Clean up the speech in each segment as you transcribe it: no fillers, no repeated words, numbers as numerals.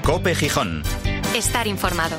COPE Gijón. Estar informado.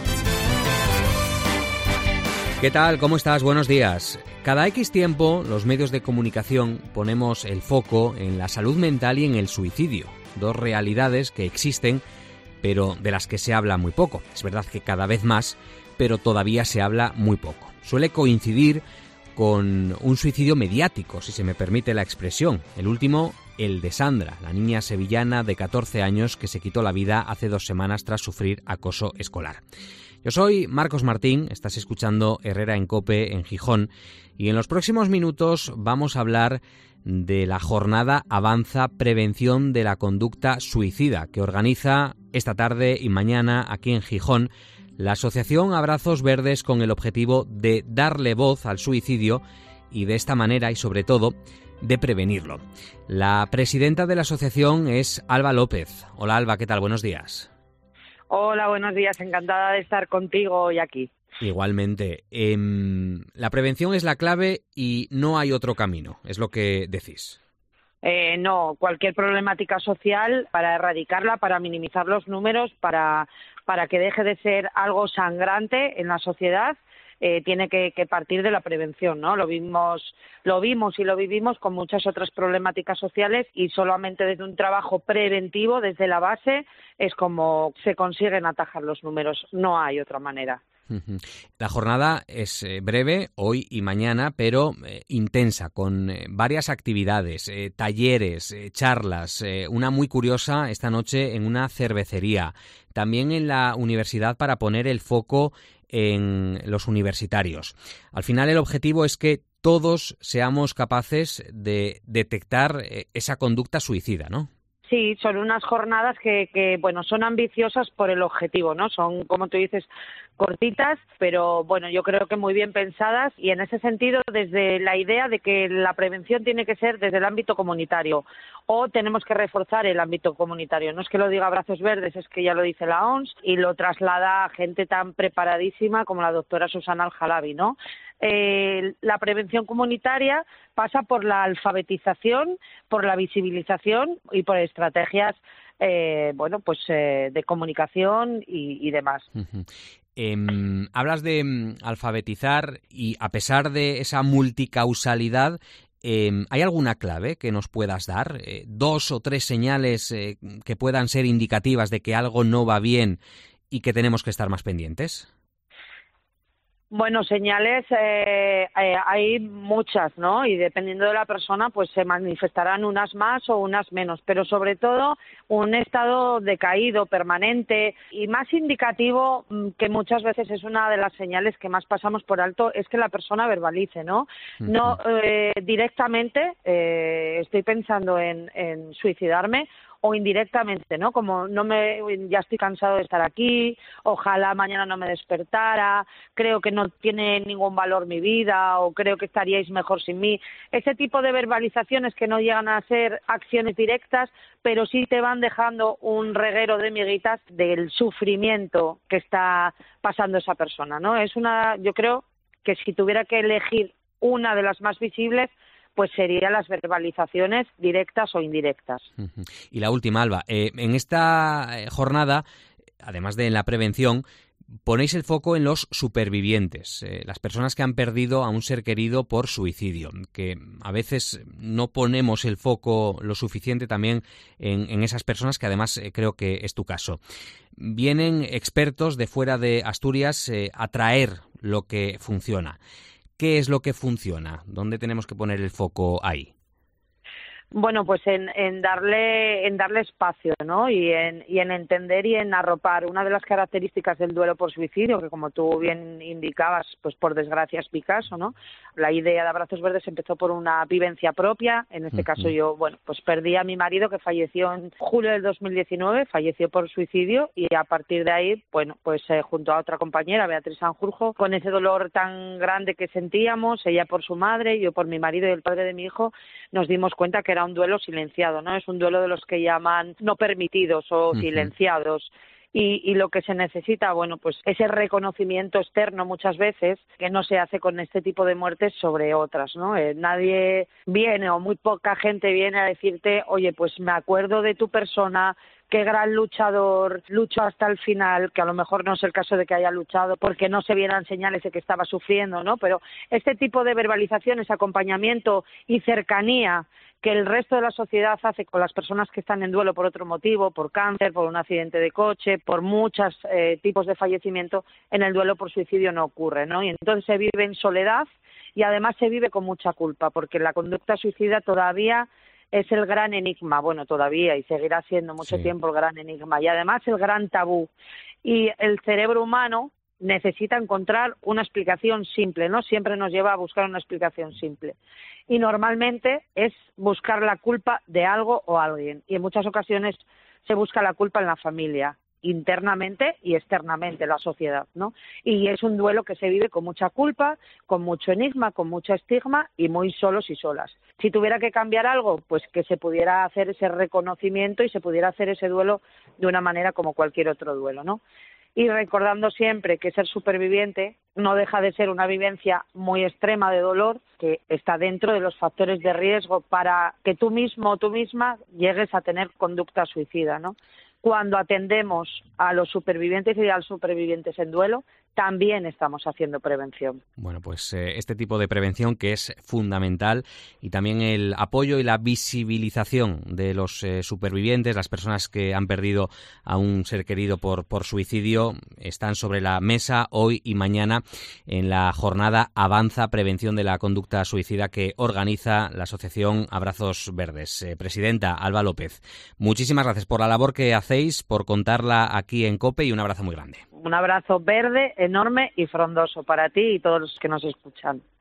¿Qué tal? ¿Cómo estás? Buenos días. Cada X tiempo, los medios de comunicación ponemos el foco en la salud mental y en el suicidio. Dos realidades que existen, pero de las que se habla muy poco. Es verdad que cada vez más, pero todavía se habla muy poco. Suele coincidir con un suicidio mediático, si se me permite la expresión. El último, el de Sandra, la niña sevillana de 14 años que se quitó la vida hace 2 semanas tras sufrir acoso escolar. Yo soy Marcos Martín, estás escuchando Herrera en COPE en Gijón y en los próximos minutos vamos a hablar de la jornada Avanza Prevención de la Conducta Suicida que organiza esta tarde y mañana aquí en Gijón la Asociación Abrazos Verdes con el objetivo de darle voz al suicidio y de esta manera y sobre todo de prevenirlo. La presidenta de la asociación es Alba López. Hola Alba, ¿qué tal? Buenos días. Hola, buenos días. Encantada de estar contigo hoy aquí. Igualmente. La prevención es la clave y no hay otro camino, es lo que decís. No, cualquier problemática social, para erradicarla, para minimizar los números, para que deje de ser algo sangrante en la sociedad, tiene que partir de la prevención, ¿no? Lo vimos y lo vivimos con muchas otras problemáticas sociales y solamente desde un trabajo preventivo, desde la base, es como se consiguen atajar los números. No hay otra manera. La jornada es breve, hoy y mañana, pero intensa, con varias actividades, talleres, charlas, una muy curiosa esta noche en una cervecería, también en la universidad para poner el foco en los universitarios. Al final el objetivo es que todos seamos capaces de detectar esa conducta suicida, ¿no? Sí, son unas jornadas que bueno, son ambiciosas por el objetivo, ¿no? Son, como tú dices, cortitas, pero bueno, yo creo que muy bien pensadas y en ese sentido desde la idea de que la prevención tiene que ser desde el ámbito comunitario o tenemos que reforzar el ámbito comunitario. No es que lo diga Abrazos Verdes, es que ya lo dice la OMS y lo traslada a gente tan preparadísima como la doctora Susana Al-Jalabi, ¿no? La prevención comunitaria pasa por la alfabetización, por la visibilización y por estrategias de comunicación y demás. Hablas de alfabetizar y a pesar de esa multicausalidad, ¿hay alguna clave que nos puedas dar? 2 o 3 señales que puedan ser indicativas de que algo no va bien y que tenemos que estar más pendientes. Bueno, señales hay muchas, ¿no? Y dependiendo de la persona, pues se manifestarán unas más o unas menos, pero sobre todo un estado decaído, permanente y más indicativo, que muchas veces es una de las señales que más pasamos por alto, es que la persona verbalice, ¿no? No directamente estoy pensando en suicidarme, o indirectamente, ¿no? Como ya estoy cansado de estar aquí, ojalá mañana no me despertara, creo que no tiene ningún valor mi vida o creo que estaríais mejor sin mí. Ese tipo de verbalizaciones que no llegan a ser acciones directas, pero sí te van dejando un reguero de miguitas del sufrimiento que está pasando esa persona, ¿no? Yo creo que si tuviera que elegir una de las más visibles, pues serían las verbalizaciones directas o indirectas. Y la última, Alba, en esta jornada, además de en la prevención, ponéis el foco en los supervivientes, las personas que han perdido a un ser querido por suicidio, que a veces no ponemos el foco lo suficiente también en esas personas, que además creo que es tu caso. Vienen expertos de fuera de Asturias a traer lo que funciona. ¿Qué es lo que funciona? ¿Dónde tenemos que poner el foco ahí? Bueno, pues en darle espacio, ¿no? Y en entender y en arropar. Una de las características del duelo por suicidio, que como tú bien indicabas, pues por desgracia es mi caso, ¿no? La idea de Abrazos Verdes empezó por una vivencia propia. En este caso yo, pues perdí a mi marido, que falleció en julio del 2019, falleció por suicidio, y a partir de ahí, junto a otra compañera, Beatriz Sanjurjo, con ese dolor tan grande que sentíamos, ella por su madre, yo por mi marido y el padre de mi hijo, nos dimos cuenta que era un duelo silenciado, ¿no? Es un duelo de los que llaman no permitidos o silenciados. Y lo que se necesita, pues ese reconocimiento externo muchas veces, que no se hace con este tipo de muertes sobre otras, ¿no? Nadie viene o muy poca gente viene a decirte, oye, pues me acuerdo de tu persona, qué gran luchador, luchó hasta el final, que a lo mejor no es el caso de que haya luchado porque no se vieran señales de que estaba sufriendo, ¿no? Pero este tipo de verbalizaciones, acompañamiento y cercanía que el resto de la sociedad hace con las personas que están en duelo por otro motivo, por cáncer, por un accidente de coche, por muchos tipos de fallecimiento, en el duelo por suicidio no ocurre, ¿no? Y entonces se vive en soledad y además se vive con mucha culpa, porque la conducta suicida todavía es el gran enigma, bueno, todavía y seguirá siendo mucho tiempo el gran enigma y además el gran tabú. Y el cerebro humano necesita encontrar una explicación simple, ¿no? Siempre nos lleva a buscar una explicación simple. Y normalmente es buscar la culpa de algo o alguien. Y en muchas ocasiones se busca la culpa en la familia, internamente y externamente, la sociedad, ¿no? Y es un duelo que se vive con mucha culpa, con mucho enigma, con mucho estigma y muy solos y solas. Si tuviera que cambiar algo, pues que se pudiera hacer ese reconocimiento y se pudiera hacer ese duelo de una manera como cualquier otro duelo, ¿no? Y recordando siempre que ser superviviente no deja de ser una vivencia muy extrema de dolor que está dentro de los factores de riesgo para que tú mismo o tú misma llegues a tener conducta suicida, ¿no? Cuando atendemos a los supervivientes y a los supervivientes en duelo, también estamos haciendo prevención. Bueno, pues este tipo de prevención que es fundamental y también el apoyo y la visibilización de los supervivientes, las personas que han perdido a un ser querido por suicidio, están sobre la mesa hoy y mañana en la jornada Avanza Prevención de la Conducta Suicida que organiza la asociación Abrazos Verdes. Presidenta Alba López, muchísimas gracias por la labor que hacéis, por contarla aquí en COPE y un abrazo muy grande. Un abrazo verde, enorme y frondoso para ti y todos los que nos escuchan.